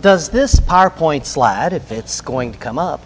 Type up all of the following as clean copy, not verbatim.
Does this PowerPoint slide, if it's going to come up,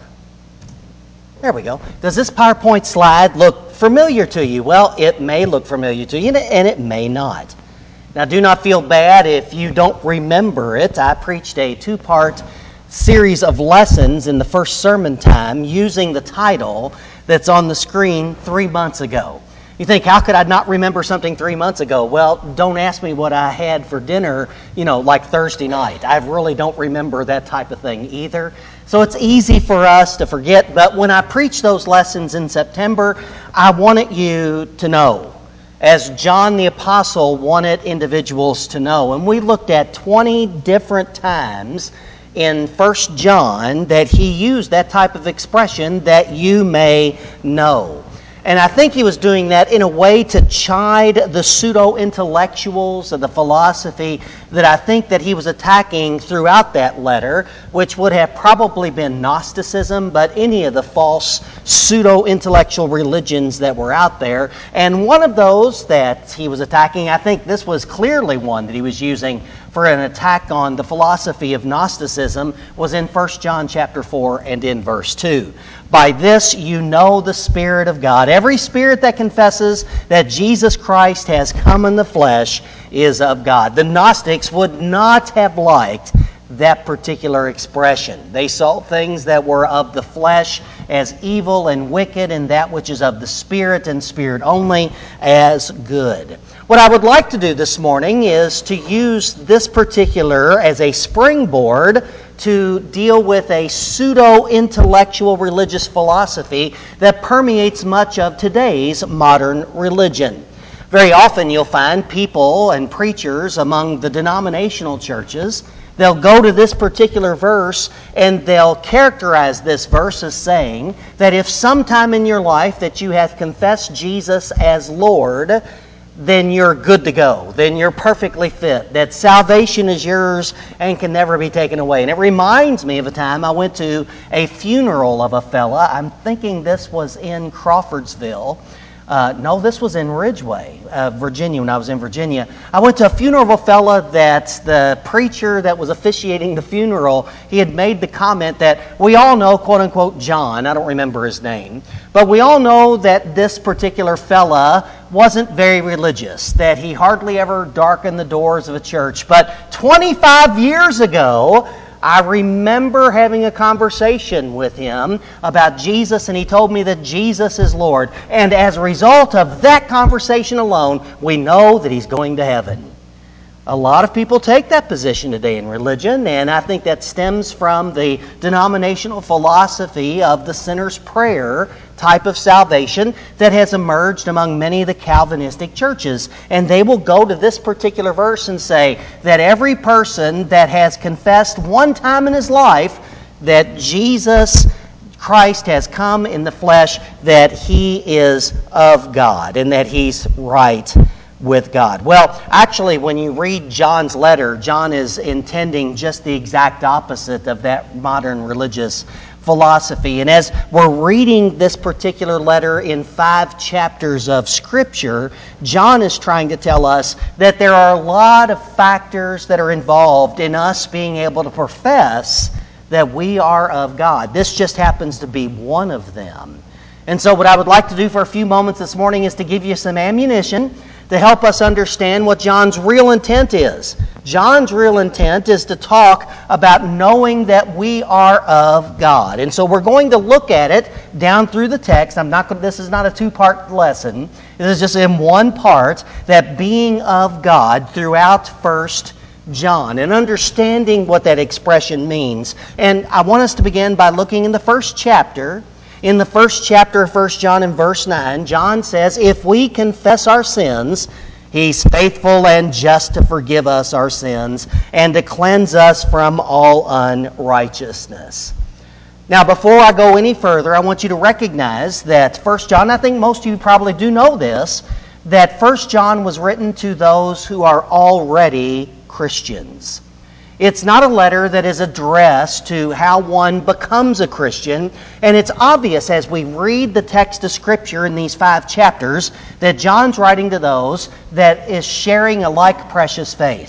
there we go. Does this PowerPoint slide look familiar to you? Well, it may look familiar to you, and it may not. Now, do not feel bad if you don't remember it. I preached a 2-part series of lessons in the first sermon time using the title that's on the screen 3 months ago. You think, how could I not remember something 3 months ago? Well, don't ask me what I had for dinner, like Thursday night. I really don't remember that type of thing either. So it's easy for us to forget. But when I preached those lessons in September, I wanted you to know, as John the Apostle wanted individuals to know. And we looked at 20 different times in 1 John that he used that type of expression, that you may know. And I think he was doing that in a way to chide the pseudo-intellectuals of the philosophy that I think that he was attacking throughout that letter, which would have probably been Gnosticism, but any of the false pseudo-intellectual religions that were out there. And one of those that he was attacking, I think this was clearly one that he was using for an attack on the philosophy of Gnosticism, was in 1 John chapter 4 and in verse 2. By this you know the Spirit of God. Every spirit that confesses that Jesus Christ has come in the flesh is of God. The Gnostics would not have liked that particular expression. They saw things that were of the flesh as evil and wicked, and that which is of the Spirit and Spirit only as good. What I would like to do this morning is to use this particular as a springboard to deal with a pseudo-intellectual religious philosophy that permeates much of today's modern religion. Very often you'll find people and preachers among the denominational churches, they'll go to this particular verse and they'll characterize this verse as saying that if sometime in your life that you have confessed Jesus as Lord, then you're good to go. Then you're perfectly fit. That salvation is yours and can never be taken away. And it reminds me of a time I went to a funeral of a fella. I'm thinking this was in Crawfordsville. No, this was in Ridgeway, Virginia, when I was in Virginia. I went to a funeral of a fella that the preacher that was officiating the funeral, he had made the comment that we all know, quote unquote, John, I don't remember his name, but we all know that this particular fella wasn't very religious, that he hardly ever darkened the doors of a church. But 25 years ago, I remember having a conversation with him about Jesus, and he told me that Jesus is Lord. And as a result of that conversation alone, we know that he's going to heaven. A lot of people take that position today in religion, and I think that stems from the denominational philosophy of the sinner's prayer type of salvation that has emerged among many of the Calvinistic churches. And they will go to this particular verse and say that every person that has confessed one time in his life that Jesus Christ has come in the flesh, that he is of God and that he's right with God. Well, actually, when you read John's letter, John is intending just the exact opposite of that modern religious philosophy. And as we're reading this particular letter in 5 chapters of Scripture, John is trying to tell us that there are a lot of factors that are involved in us being able to profess that we are of God. This just happens to be one of them. And so what I would like to do for a few moments this morning is to give you some ammunition to help us understand what John's real intent is. John's real intent is to talk about knowing that we are of God. And so we're going to look at it down through the text. This is not a 2-part lesson. This is just in one part, that being of God throughout 1 John and understanding what that expression means. And I want us to begin by looking in the first chapter. In the first chapter of 1 John in verse 9, John says, if we confess our sins, he's faithful and just to forgive us our sins and to cleanse us from all unrighteousness. Now, before I go any further, I want you to recognize that 1 John, I think most of you probably do know this, that 1 John was written to those who are already Christians. It's not a letter that is addressed to how one becomes a Christian, and it's obvious as we read the text of Scripture in these 5 chapters that John's writing to those that is sharing a like precious faith.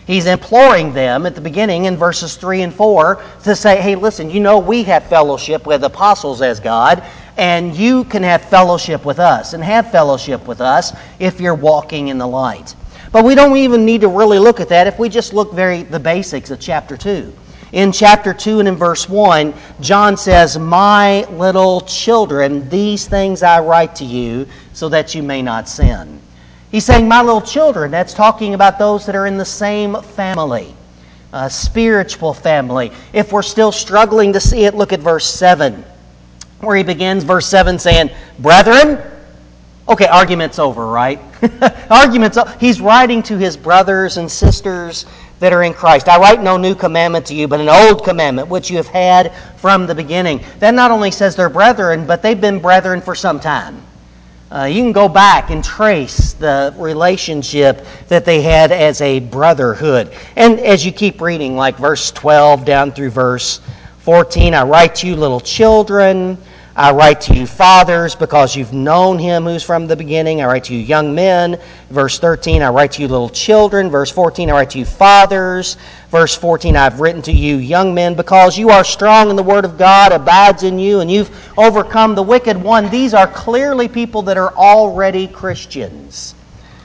He's imploring them at the beginning in verses 3 and 4 to say, hey, listen, you know we have fellowship with apostles as God, and you can have fellowship with us and have fellowship with us if you're walking in the light. But we don't even need to really look at that if we just look the basics of chapter 2. In chapter 2 and in verse 1, John says, my little children, these things I write to you so that you may not sin. He's saying, my little children. That's talking about those that are in the same family, spiritual family. If we're still struggling to see it, look at verse 7, where he begins verse 7 saying, brethren. Okay, argument's over, right? He's writing to his brothers and sisters that are in Christ. I write no new commandment to you, but an old commandment, which you have had from the beginning. That not only says they're brethren, but they've been brethren for some time. You can go back and trace the relationship that they had as a brotherhood. And as you keep reading, like verse 12 down through verse 14, I write to you little children, I write to you fathers because you've known him who's from the beginning. I write to you young men. Verse 13, I write to you little children. Verse 14, I write to you fathers. Verse 14, I've written to you young men because you are strong and the word of God abides in you and you've overcome the wicked one. These are clearly people that are already Christians.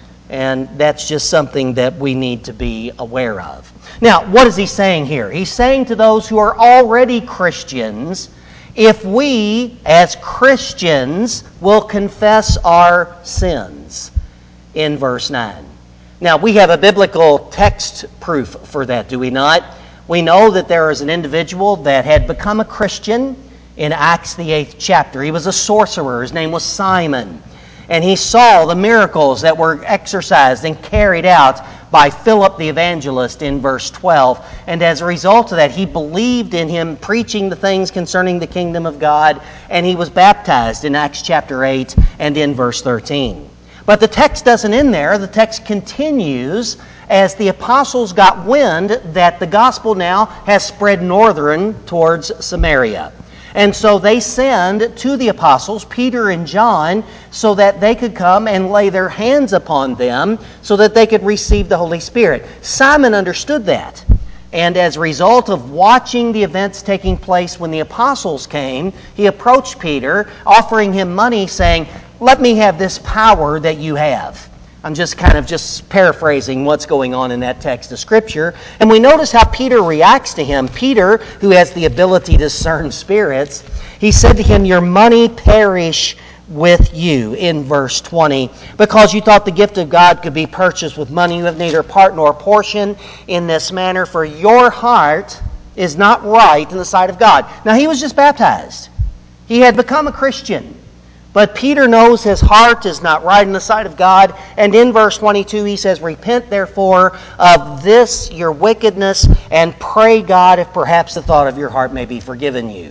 And that's just something that we need to be aware of. Now, what is he saying here? He's saying to those who are already Christians, if we, as Christians, will confess our sins, in verse 9. Now, we have a biblical text proof for that, do we not? We know that there is an individual that had become a Christian in Acts the 8th chapter. He was a sorcerer. His name was Simon. And he saw the miracles that were exercised and carried out by Philip the evangelist in verse 12. And as a result of that, he believed in him preaching the things concerning the kingdom of God, and he was baptized in Acts chapter 8 and in verse 13. But the text doesn't end there. The text continues as the apostles got wind that the gospel now has spread northern towards Samaria. And so they send to the apostles, Peter and John, so that they could come and lay their hands upon them so that they could receive the Holy Spirit. Simon understood that. And as a result of watching the events taking place when the apostles came, he approached Peter, offering him money, saying, let me have this power that you have. I'm just paraphrasing what's going on in that text of Scripture. And we notice how Peter reacts to him. Peter, who has the ability to discern spirits, he said to him, your money perish with you, in verse 20, because you thought the gift of God could be purchased with money. You have neither part nor portion in this manner, for your heart is not right in the sight of God. Now, he was just baptized. He had become a Christian. But Peter knows his heart is not right in the sight of God. And in verse 22 he says, repent therefore of this your wickedness, and pray God if perhaps the thought of your heart may be forgiven you.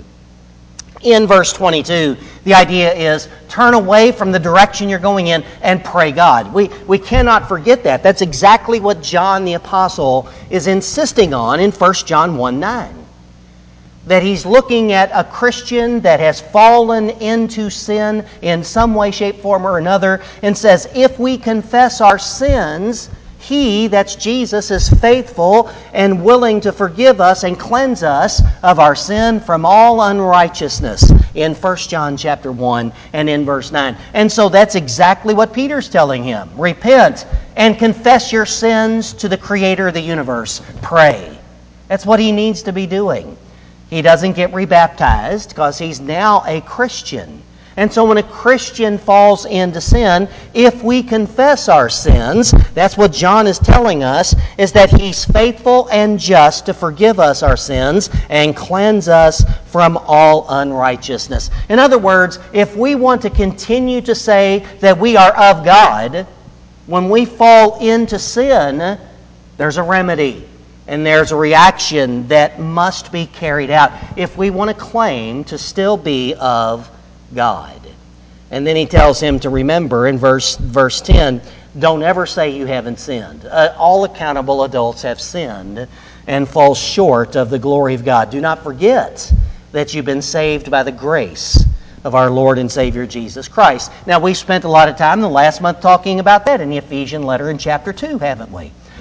In verse 22, the idea is turn away from the direction you're going in and pray God. We cannot forget that. That's exactly what John the Apostle is insisting on in 1 John 1:9. That he's looking at a Christian that has fallen into sin in some way, shape, form, or another, and says, if we confess our sins, He, that's Jesus, is faithful and willing to forgive us and cleanse us of our sin from all unrighteousness in 1 John chapter 1 and in verse 9. And so that's exactly what Peter's telling him. Repent and confess your sins to the Creator of the universe. Pray. That's what he needs to be doing. He doesn't get rebaptized because he's now a Christian. And so when a Christian falls into sin, if we confess our sins, that's what John is telling us, is that He's faithful and just to forgive us our sins and cleanse us from all unrighteousness. In other words, if we want to continue to say that we are of God, when we fall into sin, there's a remedy. And there's a reaction that must be carried out if we want to claim to still be of God. And then he tells him to remember in verse 10, don't ever say you haven't sinned. All accountable adults have sinned and fall short of the glory of God. Do not forget that you've been saved by the grace of our Lord and Savior Jesus Christ. Now, we spent a lot of time in the last month talking about that in the Ephesian letter in chapter 2, haven't we?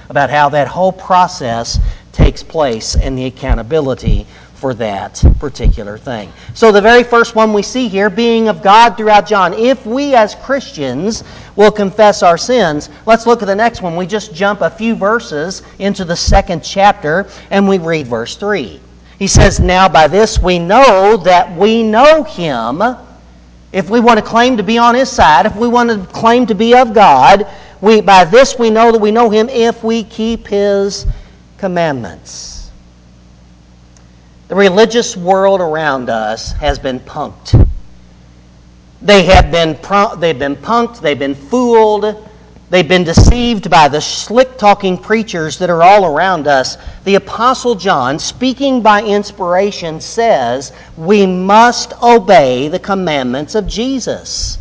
about how that whole process takes place and the accountability for that particular thing. So the very first one we see here, being of God throughout John. If we as Christians will confess our sins, let's look at the next one. We just jump a few verses into the second chapter and we read verse 3. He says, "Now by this we know that we know Him." If we want to claim to be on His side, if we want to claim to be of God, by this we know that we know Him if we keep His commandments. The religious world around us has been punked. They've been punked, they've been fooled, they've been deceived by the slick-talking preachers that are all around us. The Apostle John, speaking by inspiration, says we must obey the commandments of Jesus.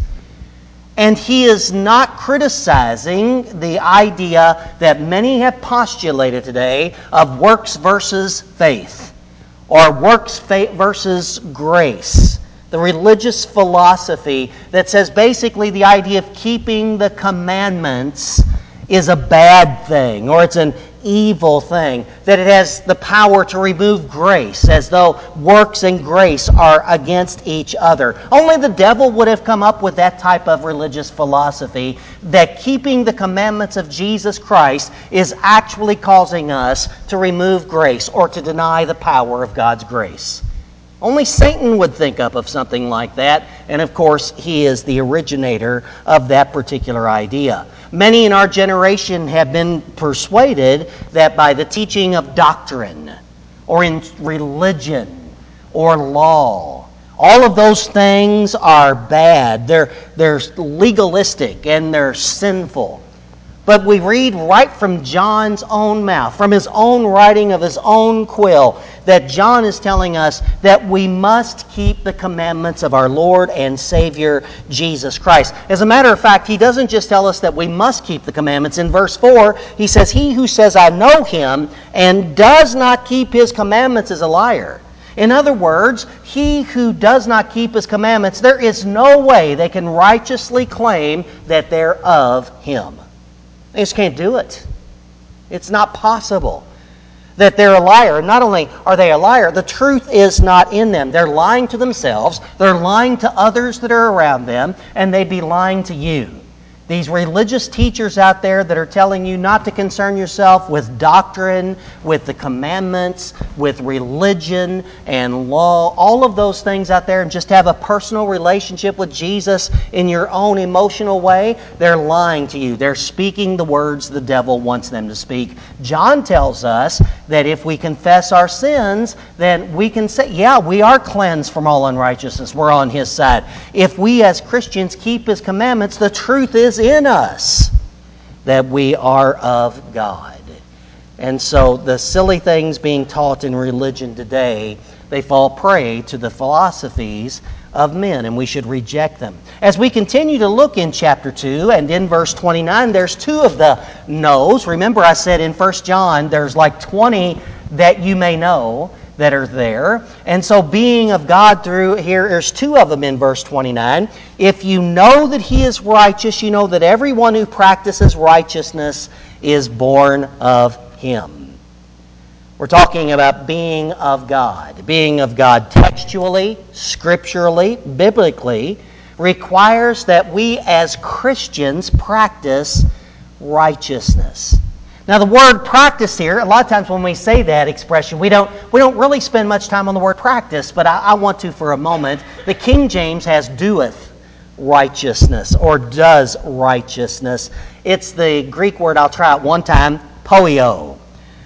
And he is not criticizing the idea that many have postulated today of works versus faith, or works versus grace. The religious philosophy that says basically the idea of keeping the commandments is a bad thing, or it's an evil thing, that it has the power to remove grace, as though works and grace are against each other. Only the devil would have come up with that type of religious philosophy, that keeping the commandments of Jesus Christ is actually causing us to remove grace or to deny the power of God's grace. Only Satan would think up of something like that, and of course he is the originator of that particular idea. Many in our generation have been persuaded that by the teaching of doctrine, or in religion, or law, all of those things are bad. They're legalistic and they're sinful. But we read right from John's own mouth, from his own writing of his own quill, that John is telling us that we must keep the commandments of our Lord and Savior, Jesus Christ. As a matter of fact, he doesn't just tell us that we must keep the commandments. In verse 4, he says, "He who says, 'I know Him,' and does not keep His commandments is a liar." In other words, he who does not keep His commandments, there is no way they can righteously claim that they're of Him. They just can't do it. It's not possible that they're a liar. And not only are they a liar, the truth is not in them. They're lying to themselves, they're lying to others that are around them, and they'd be lying to you. These religious teachers out there that are telling you not to concern yourself with doctrine, with the commandments, with religion and law, all of those things out there, and just have a personal relationship with Jesus in your own emotional way, they're lying to you. They're speaking the words the devil wants them to speak. John tells us that if we confess our sins, then we can say, yeah, we are cleansed from all unrighteousness. We're on His side. If we as Christians keep His commandments, the truth is in us that we are of God. And so the silly things being taught in religion today, they fall prey to the philosophies of men, and we should reject them. As we continue to look in chapter 2 and in verse 29, there's two of the no's. Remember I said in 1 John there's like 20 that you may know that are there. And so being of God through here, there's two of them in verse 29. If you know that He is righteous, you know that everyone who practices righteousness is born of Him. We're talking about being of God. Being of God textually, scripturally, biblically, requires that we as Christians practice righteousness. Now the word practice here, a lot of times when we say that expression, we don't really spend much time on the word practice, but I want to for a moment. The King James has doeth righteousness, or does righteousness. It's the Greek word, I'll try it one time, poio.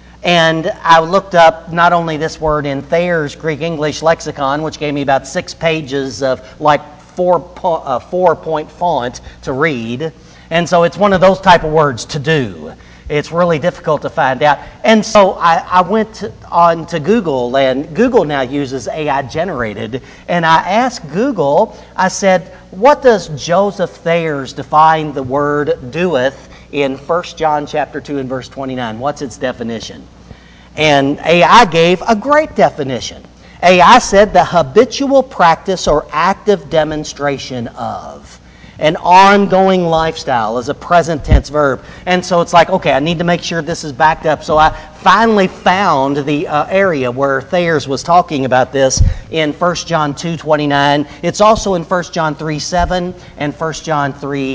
And I looked up not only this word in Thayer's Greek English lexicon, which gave me about 6 pages of like 4-point font to read. And so it's one of those type of words, to do. It's really difficult to find out. And so I went on to Google, and Google now uses AI generated. And I asked Google, I said, what does Joseph Thayer's define the word doeth in 1 John chapter 2 and verse 29? What's its definition? And AI gave a great definition. AI said the habitual practice or active demonstration of. an ongoing lifestyle is a present tense verb. And so it's like, okay, I need to make sure this is backed up. So I finally found the area where Thayer's was talking about this in 1 John 2:29. It's also in 1 John 3:7 and 1 John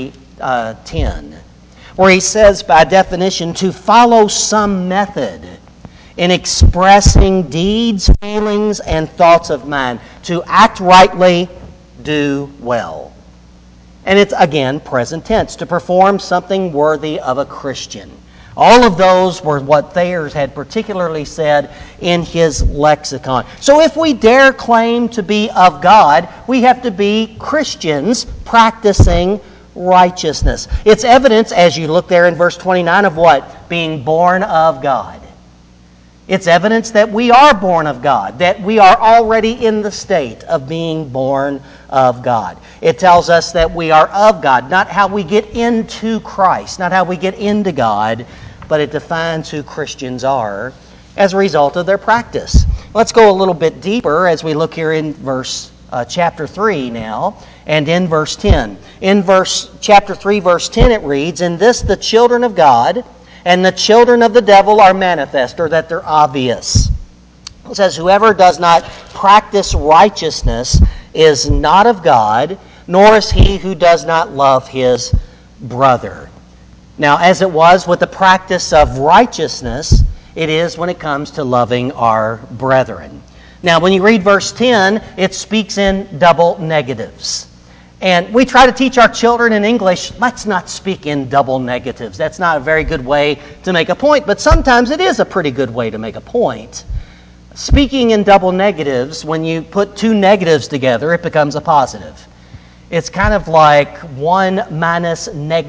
3:10, where he says, by definition, to follow some method in expressing deeds, feelings, and thoughts of mind. To act rightly, do well. And it's, again, present tense, to perform something worthy of a Christian. All of those were what Thayer's had particularly said in his lexicon. So if we dare claim to be of God, we have to be Christians practicing righteousness. It's evidence, as you look there in verse 29, of what? Being born of God. It's evidence that we are born of God, that we are already in the state of being born of God. It tells us that we are of God, not how we get into Christ, not how we get into God, but it defines who Christians are as a result of their practice. Let's go a little bit deeper as we look here in chapter 3 now, and in verse 10. In chapter 3, verse 10, it reads, "In this the children of God and the children of the devil are manifest," or that they're obvious. It says, "Whoever does not practice righteousness is not of God, nor is he who does not love his brother." Now, as it was with the practice of righteousness, it is when it comes to loving our brethren. Now, when you read verse 10, it speaks in double negatives. And we try to teach our children in English, let's not speak in double negatives. That's not a very good way to make a point, but sometimes it is a pretty good way to make a point. Speaking in double negatives, when you put two negatives together, it becomes a positive. It's kind of like 1 minus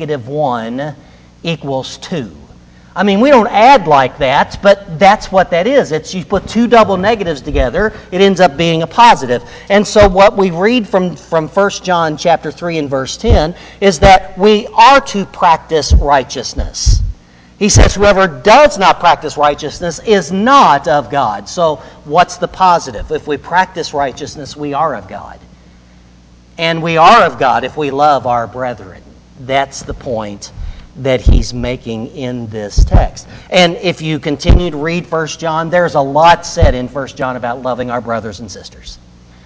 -1 equals 2. I mean, we don't add like that, but that's what that is. It's you put two double negatives together, it ends up being a positive. And so what we read from 1 John chapter 3 and verse 10 is that we are to practice righteousness. He says, whoever does not practice righteousness is not of God. So what's the positive? If we practice righteousness, we are of God. And we are of God if we love our brethren. That's the point that he's making in this text. And if you continue to read 1 John, there's a lot said in 1 John about loving our brothers and sisters.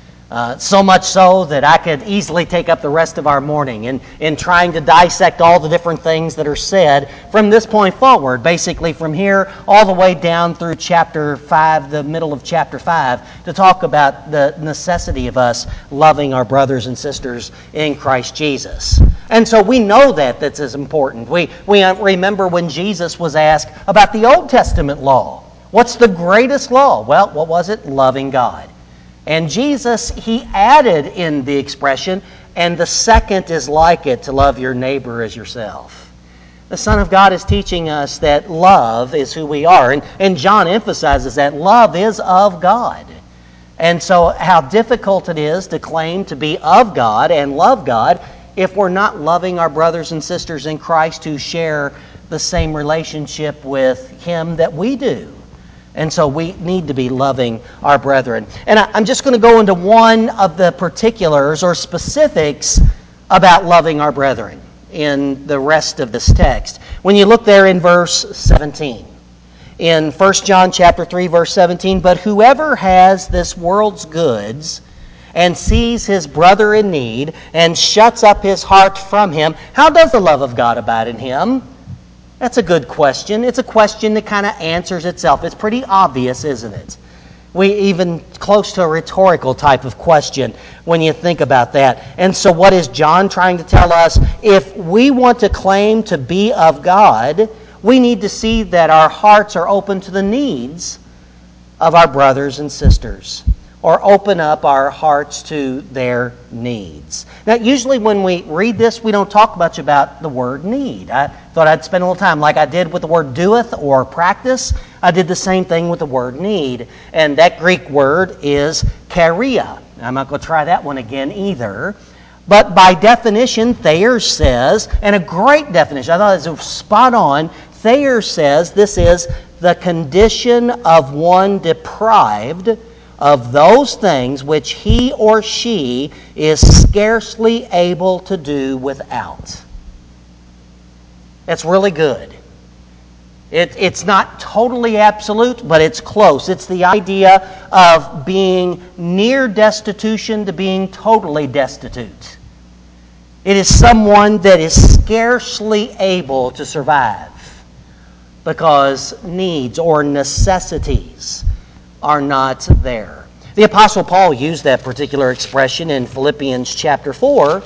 So much so that I could easily take up the rest of our morning in trying to dissect all the different things that are said from this point forward, basically from here all the way down through chapter 5, the middle of chapter 5, to talk about the necessity of us loving our brothers and sisters in Christ Jesus. And so we know that that's as important. We remember when Jesus was asked about the Old Testament law. What's the greatest law? Well, what was it? Loving God. And Jesus, he added in the expression, and the second is like it, to love your neighbor as yourself. The Son of God is teaching us that love is who we are. And John emphasizes that love is of God. And so how difficult it is to claim to be of God and love God if we're not loving our brothers and sisters in Christ who share the same relationship with Him that we do. And so we need to be loving our brethren. And I'm just going to go into one of the particulars or specifics about loving our brethren in the rest of this text. When you look there in verse 17, in 1 John chapter 3, verse 17, "But whoever has this world's goods and sees his brother in need and shuts up his heart from him, how does the love of God abide in him?" That's a good question. It's a question that kind of answers itself. It's pretty obvious, isn't it? Even close to a rhetorical type of question when you think about that. And so what is John trying to tell us? If we want to claim to be of God, we need to see that our hearts are open to the needs of our brothers and sisters, or open up our hearts to their needs. Now, usually when we read this, we don't talk much about the word need. I thought I'd spend a little time, like I did with the word doeth or practice. I did the same thing with the word need. And that Greek word is charia. I'm not going to try that one again either. But by definition, Thayer says, and a great definition, I thought it was spot on, Thayer says this is the condition of one deprived of those things which he or she is scarcely able to do without. That's really good. It's not totally absolute, but it's close. It's the idea of being near destitution to being totally destitute. It is someone that is scarcely able to survive because needs or necessities are not there. The Apostle Paul used that particular expression in Philippians chapter 4.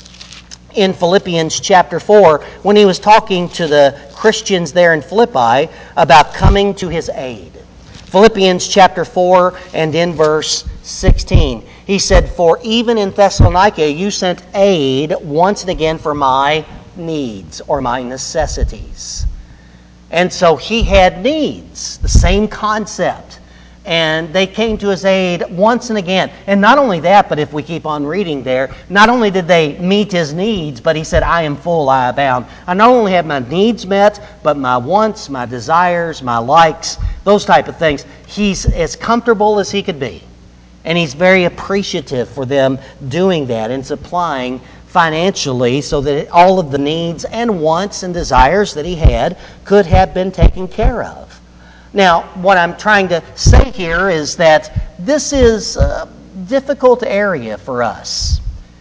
In Philippians chapter 4, when he was talking to the Christians there in Philippi about coming to his aid. Philippians chapter 4 and in verse 16. He said, "For even in Thessalonica you sent aid once and again for my needs," or my necessities. And so he had needs, the same concept. And they came to his aid once and again. And not only that, but if we keep on reading there, not only did they meet his needs, but he said, "I am full, I abound." I not only have my needs met, but my wants, my desires, my likes, those type of things. He's as comfortable as he could be. And he's very appreciative for them doing that and supplying financially so that all of the needs and wants and desires that he had could have been taken care of. Now, what I'm trying to say here is that this is a difficult area for us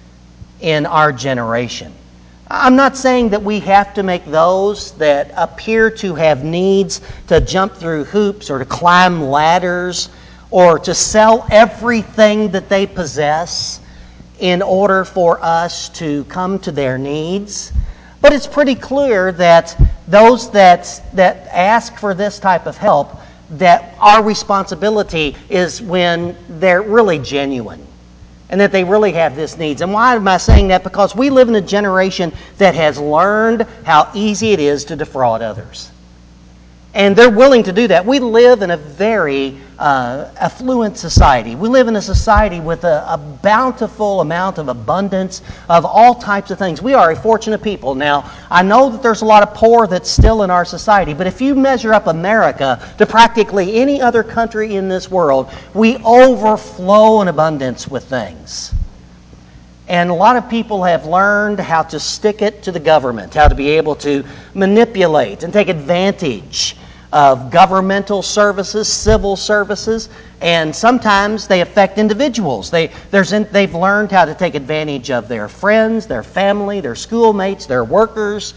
in our generation. I'm not saying that we have to make those that appear to have needs to jump through hoops or to climb ladders or to sell everything that they possess in order for us to come to their needs. But it's pretty clear that those that ask for this type of help, that our responsibility is when they're really genuine and that they really have this needs. And why am I saying that? Because we live in a generation that has learned how easy it is to defraud others. And they're willing to do that. We live in a very affluent society. We live in a society with a bountiful amount of abundance of all types of things. We are a fortunate people. Now, I know that there's a lot of poor that's still in our society, but if you measure up America to practically any other country in this world, we overflow in abundance with things. And a lot of people have learned how to stick it to the government, how to be able to manipulate and take advantage of governmental services, civil services, and sometimes they affect individuals. They've learned how to take advantage of their friends, their family, their schoolmates, their workers,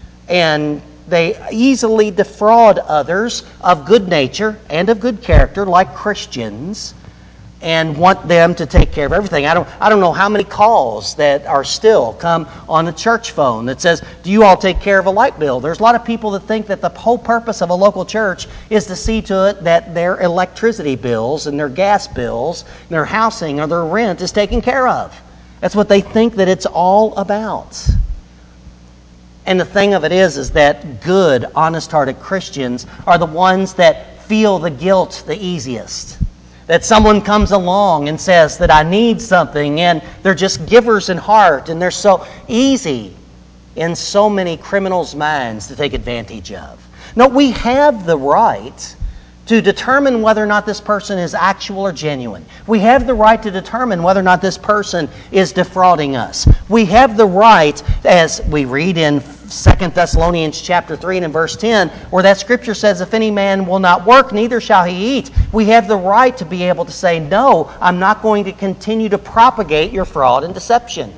and they easily defraud others of good nature and of good character, like Christians, and want them to take care of everything. I don't know how many calls that are still come on the church phone that says, "Do you all take care of a light bill?" There's a lot of people that think that the whole purpose of a local church is to see to it that their electricity bills and their gas bills, and their housing or their rent is taken care of. That's what they think that it's all about. And the thing of it is that good, honest-hearted Christians are the ones that feel the guilt the easiest. That someone comes along and says that I need something, and they're just givers in heart, and they're so easy in so many criminals' minds to take advantage of. No, we have the right to determine whether or not this person is actual or genuine. We have the right to determine whether or not this person is defrauding us. We have the right, as we read in 2 Thessalonians chapter 3 and in verse 10, where that scripture says, "If any man will not work, neither shall he eat." We have the right to be able to say, "No, I'm not going to continue to propagate your fraud and deception."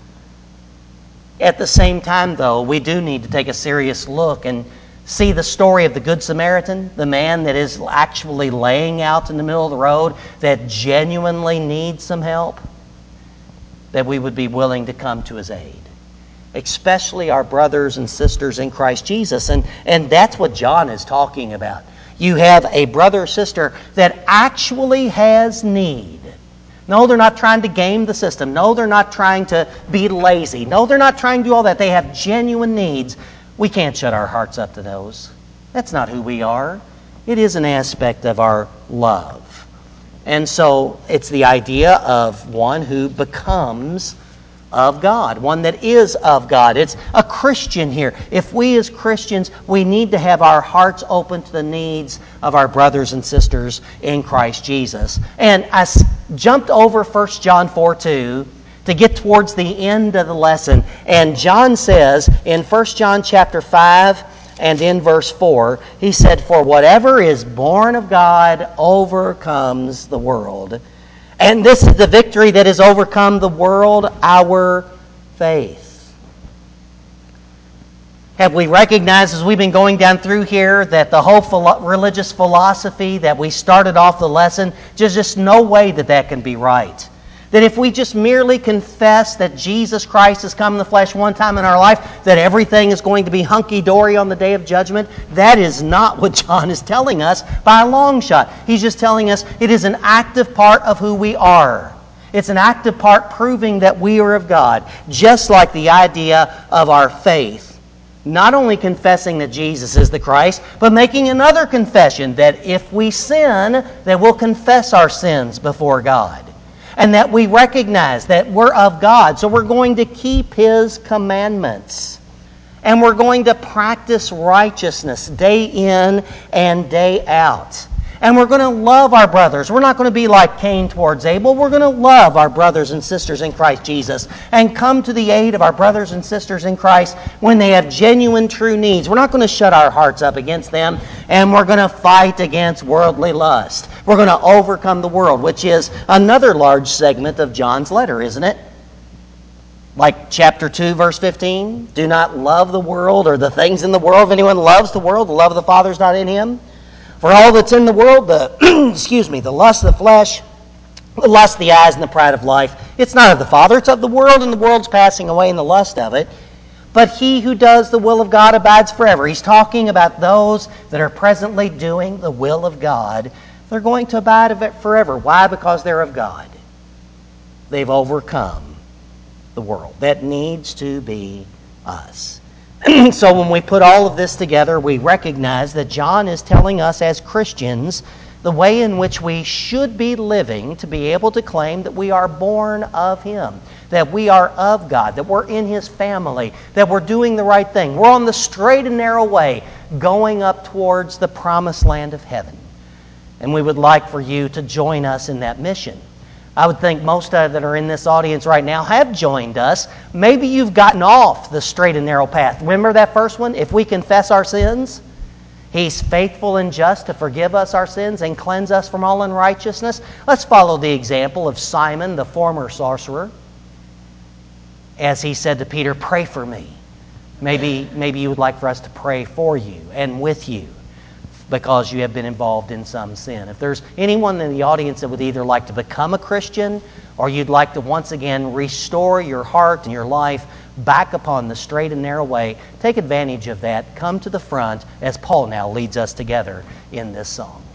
At the same time, though, we do need to take a serious look and see the story of the Good Samaritan, the man that is actually laying out in the middle of the road that genuinely needs some help, that we would be willing to come to his aid. Especially our brothers and sisters in Christ Jesus. And that's what John is talking about. You have a brother or sister that actually has need. No, they're not trying to game the system. No, they're not trying to be lazy. No, they're not trying to do all that. They have genuine needs. We can't shut our hearts up to those. That's not who we are. It is an aspect of our love. And so it's the idea of one who becomes of God, one that is of God. It's a Christian here. If we as Christians, we need to have our hearts open to the needs of our brothers and sisters in Christ Jesus. And I jumped over 1 John 4:2 to get towards the end of the lesson. And John says in 1 John chapter 5 and in verse 4, he said, "For whatever is born of God overcomes the world. And this is the victory that has overcome the world, our faith." Have we recognized as we've been going down through here that the whole religious philosophy that we started off the lesson, there's just no way that that can be right? That if we just merely confess that Jesus Christ has come in the flesh one time in our life, that everything is going to be hunky-dory on the day of judgment, that is not what John is telling us by a long shot. He's just telling us it is an active part of who we are. It's an active part proving that we are of God, just like the idea of our faith. Not only confessing that Jesus is the Christ, but making another confession that if we sin, that we'll confess our sins before God. And that we recognize that we're of God. So we're going to keep His commandments. And we're going to practice righteousness day in and day out. And we're going to love our brothers. We're not going to be like Cain towards Abel. We're going to love our brothers and sisters in Christ Jesus and come to the aid of our brothers and sisters in Christ when they have genuine, true needs. We're not going to shut our hearts up against them, and we're going to fight against worldly lust. We're going to overcome the world, which is another large segment of John's letter, isn't it? Like chapter 2, verse 15, "Do not love the world or the things in the world. If anyone loves the world, the love of the Father is not in him. For all that's in the world, the the lust of the flesh, the lust of the eyes, and the pride of life, it's not of the Father, it's of the world, and the world's passing away in the lust of it. But he who does the will of God abides forever." He's talking about those that are presently doing the will of God. They're going to abide of it forever. Why? Because they're of God. They've overcome the world. That needs to be us. So when we put all of this together, we recognize that John is telling us as Christians the way in which we should be living to be able to claim that we are born of Him, that we are of God, that we're in His family, that we're doing the right thing. We're on the straight and narrow way going up towards the promised land of heaven. And we would like for you to join us in that mission. I would think most that are in this audience right now have joined us. Maybe you've gotten off the straight and narrow path. Remember that first one? If we confess our sins, He's faithful and just to forgive us our sins and cleanse us from all unrighteousness. Let's follow the example of Simon, the former sorcerer. As he said to Peter, "Pray for me." Maybe you would like for us to pray for you and with you, because you have been involved in some sin. If there's anyone in the audience that would either like to become a Christian or you'd like to once again restore your heart and your life back upon the straight and narrow way, take advantage of that. Come to the front as Paul now leads us together in this song.